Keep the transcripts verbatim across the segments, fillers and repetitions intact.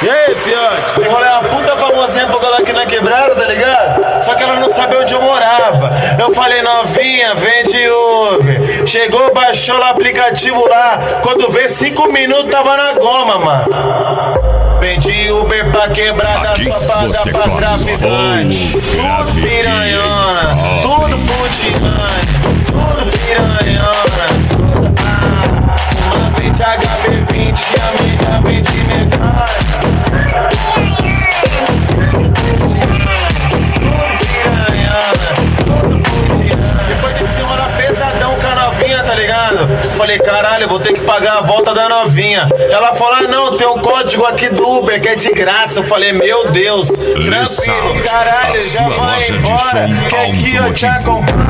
E aí, fiote? Esse rolê é uma puta famosinha pra colar aqui na quebrada, tá ligado? Só que ela não sabia onde eu morava. Eu falei, novinha, vem de Uber. Chegou, baixou o aplicativo lá. Quando vê, cinco minutos tava na goma, mano. Vem de Uber pra quebrada, só paga pra traficante. Tudo piranhona, tudo putinante, tudo piranhona. Uma vende H B vinte e a minha vende mecânica. Depois de desenrolar pesadão com a novinha, tá ligado? Falei, caralho, vou ter que pagar a volta da novinha. Ela falou, ah, não, tem um código aqui do Uber que é de graça. Eu falei, meu Deus, tranquilo, caralho, já vai embora, que aqui eu te acompanho.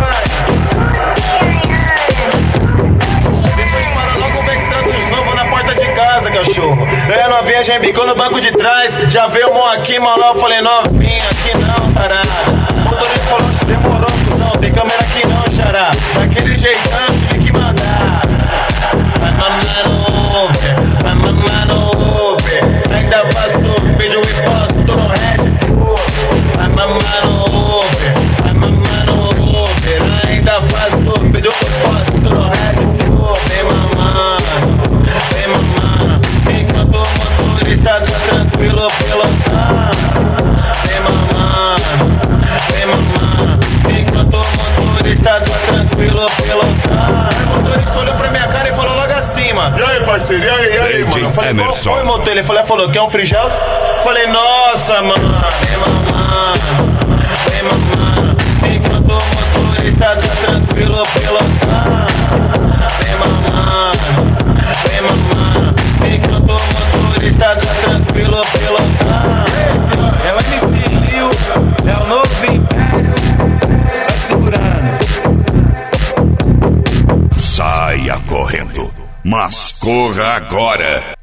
Depois para logo o Vectrandos novo na porta de casa, cachorro. É, a novinha já embicou no banco de trás, já veio o mão aqui, mano. Eu falei, novinha, aqui não, tarado. O motorista falou, demorou, cuzão, tem câmera aqui não, xará. Daquele jeitão, tive que mandar. Vai mamar no Uber, vai mamar no Uber. Ainda faço vídeo e posto, tô no Red Bull. Vai mamar no Uber, vai mamar no Uber. Ainda faço vídeo e posto, tô no Red Bull. Vem mamando, vem mamando. Enquanto o motorista tá tranquilo pilotando. Vem mamando, vem mamando. Enquanto o motorista tá tranquilo pilotando. O motorista olhou pra minha cara e falou logo assim, mano. E aí, parceiro, e aí, e aí, mano? Eu falei, qual foi, motor? Ele falou, falou, quer um free gels? Falei, nossa, mano. Vem mamando, vem mamando. Enquanto o motorista tá tranquilo pilotando. Vem mamando, vem mamando. Enquanto o motorista tá tranquilo pilotando. É o M C Lil, é o novo império. Vai segurando. Saia correndo, mas corra agora.